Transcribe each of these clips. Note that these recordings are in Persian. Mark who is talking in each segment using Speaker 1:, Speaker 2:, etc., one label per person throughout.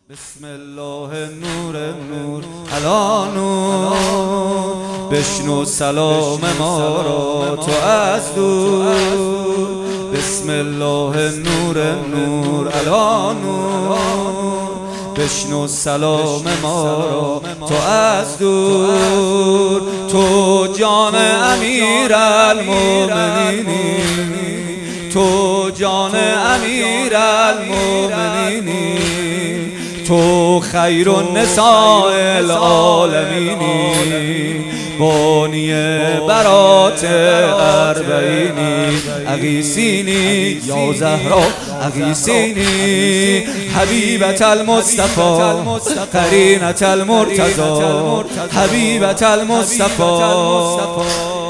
Speaker 1: بسم الله نور نور علی نور، بشنو سلام ما را تو از دور. بسم الله نور نور علی نور، بشنو سلام ما را تو از دور. تو جان امیر المؤمنینی، تو جان امیر المؤمنینی، تو خیر النساء العالمینی، بانی برات اربعینی. اغیثینی یا زهرا اغیثینی، حبیبت المصطفى قرینة المرتضی، حبیبت المصطفى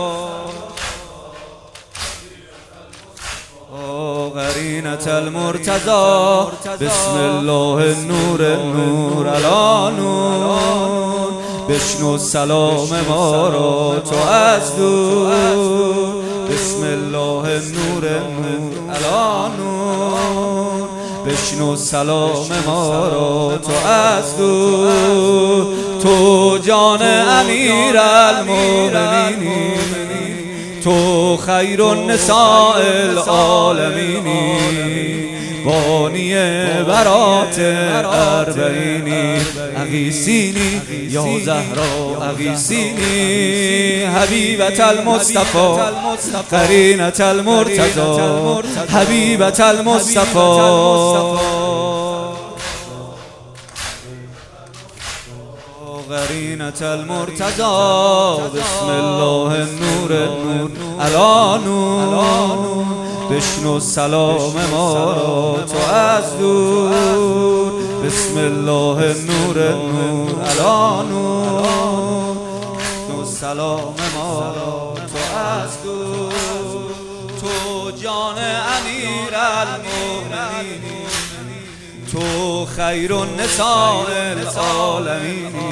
Speaker 1: قرینة المرتضی. بسم الله نور نور علی نور، بشنو سلام ما را تو از دور. بسم الله نور نور علی نور، بشنو سلام ما را تو از دور. تو جان امیر المؤمنینی، تو خیر النساء العالمینی، بانی برات اربعینی. اغیثینی یا زهرا اغیثینی، حبیبت المصطفى قرینة المرتضی، حبیبت المصطفى قرینة المرتضی. بسم الله نور نور علی نور، بشنو سلام ما را تو از دور. بسم الله نور نور علی نور، بشنو سلام ما را تو از دور. تو جان امیر المؤمنینی، تو خیر النساء العالمینی،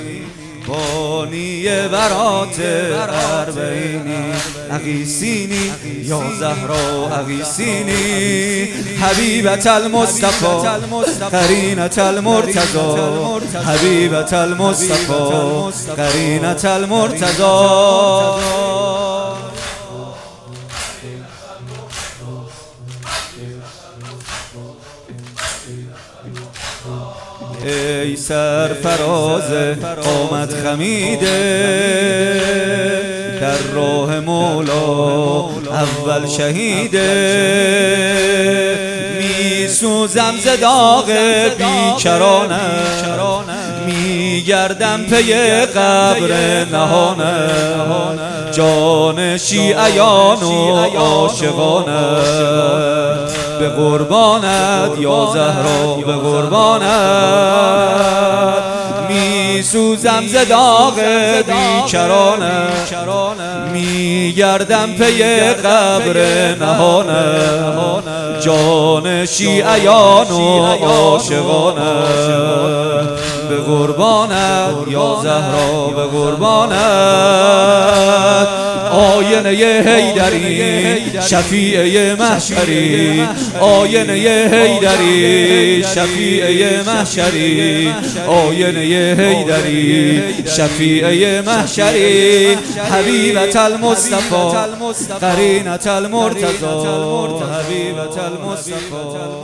Speaker 1: بانی برات اربعینی. اغیثینی یا زهرا اغیثینی، حبیبت المصطفى قرینة المرتضی، حبیبت المصطفى قرینة المرتضی. ای سرفراز قامت خمیده، در راه مولا اول شهیده. می سوزم ز داغ بیکرانم، می گردم پی قبر نهانم. جان شیعیان و عاشقانم، به قربانت یا زهرا به قربانت. می سوزم ز داغ بیکرانم، می گردم پی قبر نهانم. جان شیعیان و عاشقانم، به قربانت یا زهرا به قربانت. آینه حیدری شفیع محشری، آینه حیدری شفیع محشری، آینه حیدری شفیع محشری. حبیبت المصطفى قرینة المرتضی، حبیبت المصطفى.